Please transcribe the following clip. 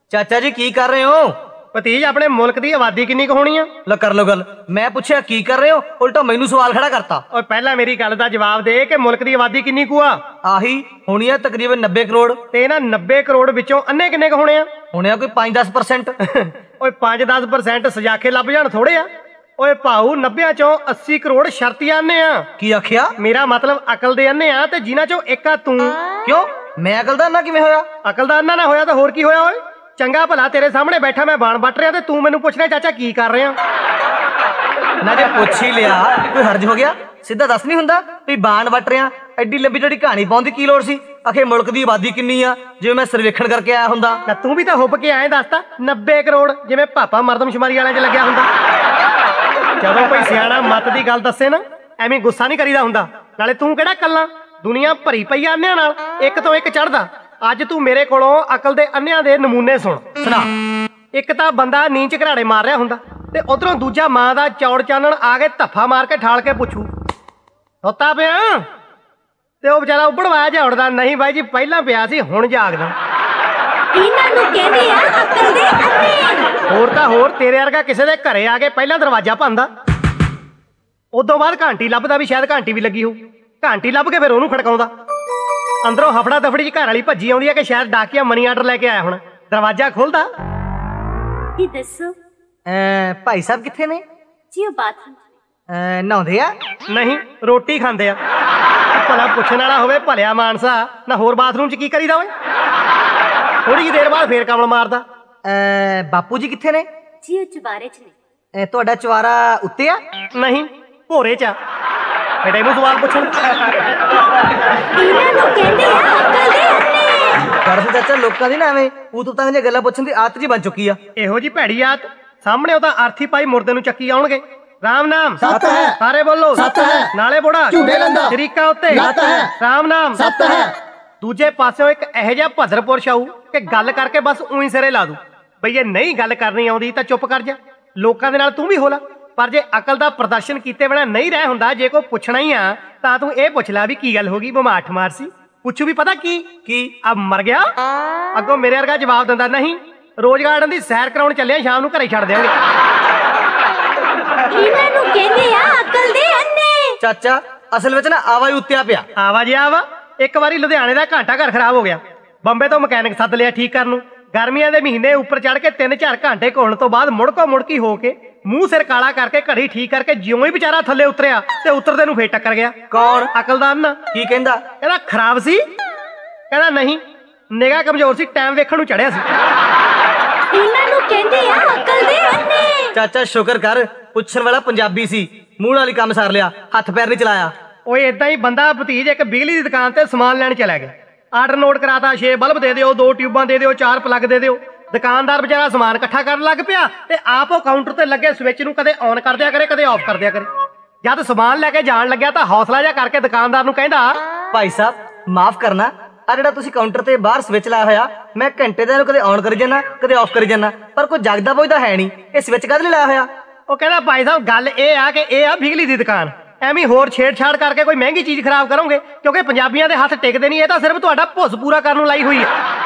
ਚਾਚਾ ਜੀ ਕੀ ਕਰ ਰਹੇ ਹੋ? ਭਤੀਜ ਆਪਣੇ ਮੁਲਕ ਦੀ ਆਬਾਦੀ ਕਿੰਨੀ ਕੁ ਹੋਣੀ ਆ? ਲੈ ਕਰ ਲੋ ਗੱਲ। ਮੈਂ ਪੁੱਛਿਆ ਕੀ ਕਰ ਰਹੇ ਹੋ, ਉਲਟਾ ਮੈਨੂੰ ਸਵਾਲ ਖੜਾ ਕਰਤਾ। ਓਏ ਪਹਿਲਾਂ ਮੇਰੀ ਗੱਲ ਦਾ ਜਵਾਬ ਦੇ ਕਿ ਮੁਲਕ ਦੀ ਆਬਾਦੀ ਕਿੰਨੀ ਕੁ ਆ? ਆਹੀ ਹੋਣੀ ਆ ਤਕਰੀਬਨ 90 ਕਰੋੜ। ਤੇ ਇਹਨਾਂ 90 ਕਰੋੜ ਵਿੱਚੋਂ ਅੰਨੇ ਕਿੰਨੇ ਕੁ ਹੋਣੇ ਆ? ਹੋਣੇ ਆ ਕੋਈ 5-10%। ਓਏ 5-10% ਸਜਾਖੇ ਲੱਭ ਜਾਣ ਥੋੜੇ ਆ। ਓਏ ਭਾਊ 90 ਚੋਂ 80 ਕਰੋੜ ਸ਼ਰਤੀਆਂ ਅੰਨੇ ਆ। ਕੀ ਆਖਿਆ? ਮੇਰਾ ਮਤਲਬ ਅਕਲ ਦੇ ਅੰਨੇ ਆ, ਤੇ ਜਿਨ੍ਹਾਂ ਚੋਂ ਇੱਕ ਆ ਤੂੰ। ਕਿਉਂ ਮੈਂ ਅਕਲ ਦਾ ਅੰਨਾ ਕਿਵੇਂ ਹੋਇਆ? ਅਕਲ ਦਾ ਅੰਨਾ ਨਾ ਹੋਇਆ ਤਾਂ ਹੋਰ ਕੀ ਹੋਇਆ? ਓਏ ਚੰਗਾ ਭਲਾ ਤੇਰੇ ਸਾਹਮਣੇ ਬੈਠਾ ਮੈਂ ਬਾਣ ਵੱਟ ਰਿਹਾ, ਤੇ ਤੂੰ ਮੈਨੂੰ ਪੁੱਛ ਰਿਹਾ ਚਾਚਾ ਕੀ ਕਰ ਰਿਹਾ? ਨਾ ਜੇ ਪੁੱਛ ਹੀ ਲਿਆ ਕੋਈ ਹਰਜ ਹੋ ਗਿਆ? ਸਿੱਧਾ ਦੱਸ ਨਹੀਂ ਹੁੰਦਾ ਵੀ ਬਾਣ ਵੱਟ ਰਿਹਾ। ਐਡੀ ਲੰਬੀ ਜਿਹੜੀ ਕਹਾਣੀ ਪਾਉਣ ਦੀ ਕੀ ਲੋੜ ਸੀ? ਆਖੇ ਮੁਲਕ ਦੀ ਆਬਾਦੀ ਕਿੰਨੀ ਆ, ਜਿਵੇਂ ਮੈਂ ਸਰਵੇਖਣ ਕਰਕੇ ਆਇਆ ਹੁੰਦਾ। ਨਾ ਤੂੰ ਵੀ ਤਾਂ ਹੁੱਬ ਕੇ ਆਏ ਦੱਸਤਾ 90 ਕਰੋੜ, ਜਿਵੇਂ ਪਾਪਾ ਮਰਦਮਸ਼ੁਮਾਰੀ ਵਾਲਿਆਂ 'ਚ ਲੱਗਿਆ ਹੁੰਦਾ। ਜਦੋਂ ਕੋਈ ਸਿਆਣਾ ਮੱਤ ਦੀ ਗੱਲ ਦੱਸੇ ਨਾ, ਐਵੇਂ ਗੁੱਸਾ ਨਹੀਂ ਕਰੀਦਾ ਹੁੰਦਾ। ਨਾਲੇ ਤੂੰ ਕਿਹੜਾ ਕੱਲਾ, ਦੁਨੀਆ ਭਰੀ ਪਈ ਆ ਅੰਨਿਆਂ ਨਾਲ, ਇੱਕ ਤੋਂ ਇੱਕ ਚੜਦਾ। ਅੱਜ ਤੂੰ ਮੇਰੇ ਕੋਲੋਂ ਅਕਲ ਦੇ ਅੰਨਿਆਂ ਦੇ ਨਮੂਨੇ ਸੁਣ। ਸੁਣਾ। ਇੱਕ ਤਾਂ ਬੰਦਾ ਨੀਂਦ 'ਚ ਘਰਾੜੇ ਮਾਰ ਰਿਹਾ ਹੁੰਦਾ, ਤੇ ਉਧਰੋਂ ਦੂਜਾ ਮਾਂ ਦਾ ਚੌੜ ਚਾਨਣ ਆ ਕੇ ਧੱਫਾ ਮਾਰ ਕੇ ਠਾਲ ਕੇ ਪੁੱਛੂ ਸੁੱਤਾ ਪਿਆ? ਤੇ ਉਹ ਵਿਚਾਰਾ ਉੱਬੜਵਾਇਆ ਜਿਹਾ ਉੱਠਦਾ, ਨਹੀਂ ਬਾਈ ਜੀ ਪਹਿਲਾਂ ਪਿਆ ਸੀ ਹੁਣ ਜਾਗਦਾ। ਇਹਨਾਂ ਨੂੰ ਕਹਿੰਦੇ ਆ ਅਕਲ ਦੇ ਅੰਨੇ। ਹੋਰ ਤਾਂ ਹੋਰ ਤੇਰੇ ਵਰਗਾ ਕਿਸੇ ਦੇ ਘਰੇ ਆ ਕੇ ਪਹਿਲਾਂ ਦਰਵਾਜ਼ਾ ਭੰਦਾ, ਉਦੋਂ ਬਾਅਦ ਘੰਟੀ ਲੱਭਦਾ ਵੀ ਸ਼ਾਇਦ ਘੰਟੀ ਵੀ ਲੱਗੀ ਹੋ। ਘੰਟੀ ਲੱਭ ਕੇ ਫਿਰ ਉਹਨੂੰ ਖੜਕਾਉਂਦਾ। ਅੰਦਰੋਂ ਹਫੜਾ ਦਫੜੀ 'ਚ ਘਰ ਵਾਲੀ ਭੱਜੀ ਆਉਂਦੀ ਹੈ ਕਿ ਸ਼ਾਇਦ ਡਾਕੀਆ ਮਨੀ ਆਰਡਰ ਲੈ ਕੇ ਆਇਆ ਹੁਣ। ਦਰਵਾਜ਼ਾ ਖੁੱਲਦਾ। ਕੀ ਦੱਸੋ ਭਾਈ ਸਾਹਿਬ ਕਿੱਥੇ ਨੇ ਜੀ? ਉਹ ਬਾਥਰੂਮ ਨਹਾਉਂਦੇ ਆ? ਨਹੀਂ ਰੋਟੀ ਖਾਂਦੇ ਆ। ਭਲਾ ਪੁੱਛਣ ਵਾਲਾ ਹੋਵੇ ਭਲਿਆ ਮਾਨਸਾ, ਨਾ ਹੋਰ ਬਾਥਰੂਮ 'ਚ ਕੀ ਕਰੀਦਾ ਓਏ? ਥੋੜੀ ਜਿਹੀ ਦੇਰ ਬਾਅਦ ਫੇਰ ਕਮਲ ਮਾਰਦਾ। ਬਾਪੂ ਜੀ ਕਿੱਥੇ ਨੇ ਜੀ? ਉਹ ਚੁਬਾਰੇ 'ਚ ਨੇ। ਤੁਹਾਡਾ ਚਵਾਰਾ ਉੱਤੇ ਆ? ਨਹੀਂ ਭੋਰੇ 'ਚ ਆ। ਬੇਟਾ ਇਹਨੂੰ ਸਵਾਲ ਪੁੱਛਣ। ਇਹਨਾਂ ਨੂੰ ਕਹਿੰਦੇ ਆ ਅਕਲ ਦੇ ਅੰਨੇ। ਕਰ ਚਾਚਾ ਲੋਕਾਂ ਦੀ ਨਾ ਐਵੇਂ ਤੂੰ ਤਾਂ ਦੀਆਂ ਗੱਲਾਂ ਪੁੱਛਣ ਦੀ ਆਦਤ ਜੀ ਬਣ ਚੁੱਕੀ ਆ। ਇਹੋ ਜੀ ਭੈੜੀ ਆਦਤ ਸਾਹਮਣੇ ਉਹ ਤਾਂ ਆਰਥੀ ਪਾਈ ਮੁਰਦੇ ਨੂੰ ਚੱਕੀ ਆਉਣਗੇ। ਰਾਮ ਨਾਮ ਸੱਤ ਹੈ। ਸਾਰੇ ਬੋਲੋ ਸੱਤ ਹੈ। ਨਾਲੇ ਬੋੜਾ ਝੂਠੇ ਲੰਦਾ ਸ਼ਰੀਕਾਂ ਉੱਤੇ ਲੱਤ ਹੈ। ਰਾਮ ਨਾਮ ਸੱਤ ਹੈ। ਦੂਜੇ ਪਾਸਿਓਂ ਇੱਕ ਇਹੋ ਜਿਹਾ ਭਦਰਪੁਰ ਆਊ ਕਿ ਗੱਲ ਕਰਕੇ ਬਸ ਉਹੀ ਸਿਰੇ ਲਾ ਦੂ। ਬਈ ਇਹ ਨਹੀਂ ਗੱਲ ਕਰਨੀ ਆਉਂਦੀ ਤਾਂ ਚੁੱਪ ਕਰ ਜਾ, ਲੋਕਾਂ ਦੇ ਨਾਲ ਤੂੰ ਵੀ ਹੋ ਲਾ। ਪਰ ਜੇ ਅਕਲ ਦਾ ਪ੍ਰਦਰਸ਼ਨ ਕੀਤੇ ਬਿਨਾਂ ਨਹੀਂ ਰਹਿ ਹੁੰਦਾ, ਜੇ ਕੋਈ ਪੁੱਛਣਾ ਹੀ ਆ ਤਾਂ ਤੂੰ ਇਹ ਪੁੱਛ ਲੈ ਵੀ ਕੀ ਗੱਲ ਹੋ ਗਈ, ਬਿਮਾਰ ਮਾਰ ਸੀ। ਪੁੱਛੂ ਵੀ ਪਤਾ ਕੀ ਅਬ ਮਰ ਗਿਆ। ਅੱਗੋਂ ਮੇਰੇ ਵਰਗਾ ਜਵਾਬ ਦਿੰਦਾ, ਨਹੀਂ ਰੋਜ਼ ਗਾਰਡਨ ਦੀ ਸੈਰ ਕਰਾਉਣ ਚੱਲਿਆ, ਸ਼ਾਮ ਨੂੰ ਘਰੇ ਛੱਡ ਦਿਆਂਗੇ। ਇਹਨਾਂ ਨੂੰ ਕਹਿੰਦੇ ਆ ਅਕਲ ਦੇ ਅੰਨੇ। ਚਾਚਾ ਅਸਲ ਵਿੱਚ ਨਾ ਆਵਾ ਹੀ ਉੱਤਿਆ ਪਿਆ। ਆਵਾ ਜੀ ਆਵਾ। ਇੱਕ ਵਾਰੀ ਲੁਧਿਆਣੇ ਦਾ ਘੰਟਾ ਘਰ ਖਰਾਬ ਹੋ ਗਿਆ, ਬੰਬੇ ਤੋਂ ਮਕੈਨਿਕ ਸੱਦ ਲਿਆ ਠੀਕ ਕਰਨ ਨੂੰ। ਗਰਮੀਆਂ ਦੇ ਮਹੀਨੇ ਉੱਪਰ ਚੜ ਕੇ 3-4 ਘੰਟੇ ਘੁਲਣ ਤੋਂ ਬਾਅਦ ਮੁੜਕੀ ਹੋ ਕੇ ਮੂੰਹ ਸਿਰ ਕਾਲਾ ਕਰਕੇ ਘੜੀ ਠੀਕ ਕਰਕੇ ਜਿਉਂ ਹੀ ਵਿਚਾਰਾ ਥੱਲੇ ਉਤਰਿਆ ਤੇ ਉਤਰਦੇ ਨੂੰ ਫੇਰ ਟੱਕਰ ਗਿਆ। ਕੌਣ? ਅਕਲ ਦਾ ਅੰਨਾ। ਕੀ ਕਹਿੰਦਾ? ਕਹਿੰਦਾ ਖਰਾਬ ਸੀ। ਕਹਿੰਦਾ ਨਹੀਂ ਨਿਗਾਹ ਕਮਜ਼ੋਰ ਸੀ, ਟਾਈਮ ਵੇਖਣ ਨੂੰ ਚੜਿਆ ਸੀ। ਇਹਨਾਂ ਨੂੰ ਕਹਿੰਦੇ ਆ ਅਕਲ ਦੇ ਅੰਨੇ। ਚਾਚਾ ਸ਼ੁਕਰ ਕਰ ਪੁੱਛਣ ਵਾਲਾ ਪੰਜਾਬੀ ਸੀ, ਮੂੰਹ ਨਾਲ ਹੀ ਕੰਮ ਸਾਰ ਲਿਆ, ਹੱਥ ਪੈਰ ਨਹੀਂ ਚਲਾਇਆ। ਓਏ ਏਦਾਂ ਹੀ ਬੰਦਾ ਭਤੀਜ ਇੱਕ ਬਿਜਲੀ ਦੀ ਦੁਕਾਨ ਤੇ ਸਮਾਨ ਲੈਣ ਚਲਾ ਗਿਆ। ਆਰਡਰ ਨੋਟ ਕਰਾਤਾ, 6 ਬਲਬ ਦੇ ਦਿਓ, 2 ਟਿਊਬਾਂ ਦੇ ਦਿਓ, 4 ਪਲੱਗ ਦੇ ਦਿਓ। ਦੁਕਾਨਦਾਰ ਵਿਚਾਰਾ ਸਮਾਨ ਇਕੱਠਾ ਕਰਨ ਲੱਗ ਪਿਆ ਤੇ ਆਪ ਉਹ ਕਾਊਂਟਰ ਤੇ ਲੱਗੇ ਸਵਿਚ ਨੂੰ ਕਦੇ ਔਨ ਕਰ ਦਿਆ ਕਰੇ ਕਦੇ ਆਫ ਕਰ ਦਿਆ ਕਰੇ। ਜਦ ਸਮਾਨ ਲੈ ਕੇ ਜਾਣ ਲੱਗਿਆ ਤਾਂ ਹੌਸਲਾ ਜਿਹਾ ਕਰਕੇ ਦੁਕਾਨਦਾਰ ਨੂੰ ਕਹਿੰਦਾ, ਭਾਈ ਸਾਹਿਬ ਮਾਫ ਕਰਨਾ, ਆ ਜਿਹੜਾ ਤੁਸੀਂ ਕਾਊਂਟਰ ਤੇ ਬਾਹਰ ਸਵਿਚ ਲਾਇਆ ਹੋਇਆ, ਮੈਂ ਘੰਟੇ ਦਾ ਇਹਨੂੰ ਕਦੇ ਔਨ ਕਰੀ ਜਾਂਦਾ ਕਦੇ ਆਫ ਕਰੀ ਜਾਂਦਾ, ਪਰ ਕੋਈ ਜਗਦਾ ਬੋਝਦਾ ਹੈ ਨਹੀਂ। ਇਹ ਸਵਿਚ ਕਾਹਦੇ ਲਈ ਲਾਇਆ ਹੋਇਆ? ਉਹ ਕਹਿੰਦਾ ਭਾਈ ਸਾਹਿਬ ਗੱਲ ਇਹ ਆ ਕਿ ਇਹ ਆ ਬਿਜਲੀ ਦੀ ਦੁਕਾਨ, ਐਵੇਂ ਹੋਰ ਛੇੜਛਾੜ ਕਰਕੇ ਕੋਈ ਮਹਿੰਗੀ ਚੀਜ਼ ਖਰਾਬ ਕਰੋਗੇ, ਕਿਉਂਕਿ ਪੰਜਾਬੀਆਂ ਦੇ ਹੱਥ ਟਿਕਦੇ ਨਹੀਂ। ਇਹ ਤਾਂ ਸਿਰਫ ਤੁਹਾਡਾ ਭੁੱਸ ਪੂਰਾ ਕਰਨ ਨੂੰ ਲਾਈ ਹੋਈ ਹੈ।